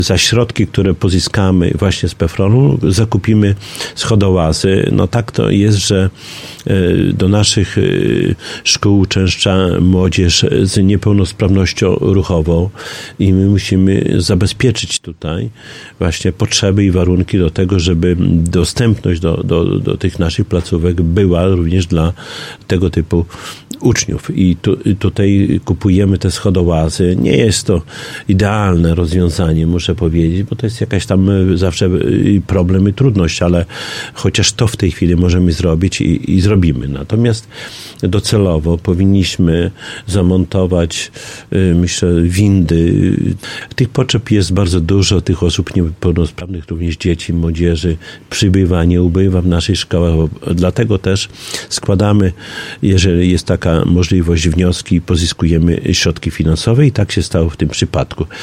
za środki, które pozyskamy właśnie z PFRON-u, zakupimy schodołazy. No tak to jest, że do naszych szkół uczęszcza młodzież z niepełnosprawnością ruchową i my musimy zabezpieczyć tutaj właśnie potrzeby i warunki do tego, żeby dostępność do tych naszych placówek była również dla tego typu uczniów. I tutaj kupujemy te schodołazy. Nie jest to idealne rozwiązanie, muszę powiedzieć, bo to jest jakaś tam zawsze problem i trudność, ale chociaż to w tej chwili możemy zrobić i zrobimy. Natomiast docelowo powinniśmy zamontować, myślę, windy. Tych potrzeb jest bardzo dużo, tych osób niepełnosprawnych, również dzieci, młodzieży przybywa, nie ubywa w naszych szkołach. Dlatego też składamy, jeżeli jest taka możliwość, wnioski, pozyskujemy środki finansowe i tak się stało w tym przypadku.